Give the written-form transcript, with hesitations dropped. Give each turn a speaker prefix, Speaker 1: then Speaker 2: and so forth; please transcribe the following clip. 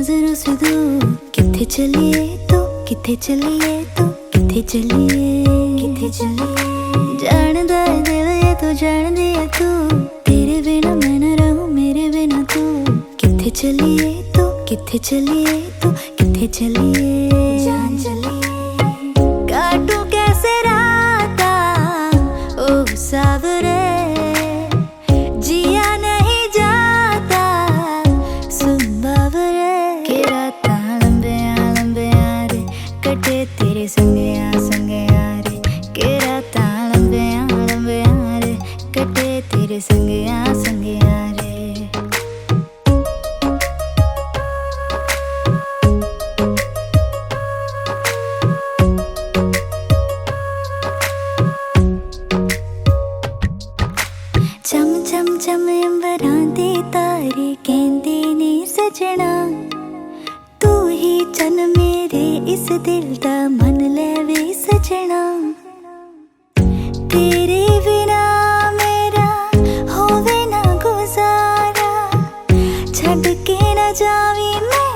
Speaker 1: नजरों से दूर किथे चलिए तो किथे चलिए तो किथे चलिए जानदा है दिल ये तो जान दिया तू तेरे बिना मैं न रहूं मेरे बिना तू किथे चलिए तो किथे चलिए तो किथे चलिए जान चलिए काटूं कैसे राता ओ सावरे जिया नहीं जाता सुन बावरे के राता लंबे रे कटे तेरे संगे रे के राता लंबे रे कटे तेरे संगे रे चम चम चम अंबरां दे तारे कहंदे ने सजना तू ही चन मेरे इस दिल दा मन लेवे सजना तेरे बिना मेरा होवे ना गुजारा छड़ के ना जावी मैं